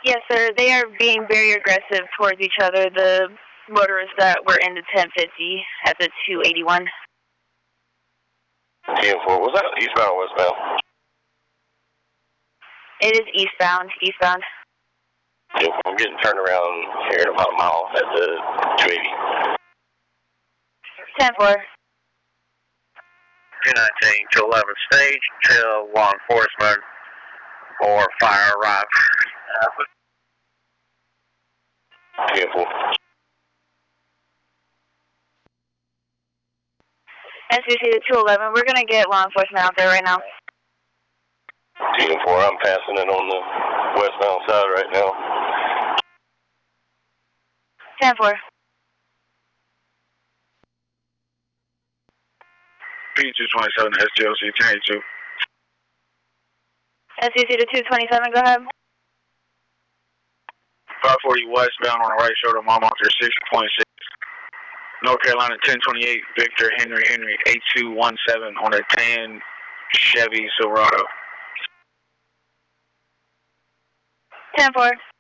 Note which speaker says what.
Speaker 1: Yes, sir. They are being very aggressive towards each other. The motorists that were in the 1050 at the 281.
Speaker 2: 10-4. Was that eastbound or westbound?
Speaker 1: It is eastbound. Eastbound.
Speaker 2: Yeah, I'm getting turned around here in about a mile at the 280.
Speaker 1: 10-4.
Speaker 3: 219 to 11 stage till law enforcement or fire arrive.
Speaker 2: 10-4.
Speaker 1: SVC to 211. We're going to get law enforcement out there right now.
Speaker 2: 10-4. I'm passing it on the westbound side right now.
Speaker 1: 10-4.
Speaker 3: P227 SGLC 1082.
Speaker 1: SVC to 227. Go ahead.
Speaker 3: 540 westbound on the right shoulder, mom off your 6.6. North Carolina 1028, Victor Henry 8217 on a tan Chevy Silverado.
Speaker 1: 10-4.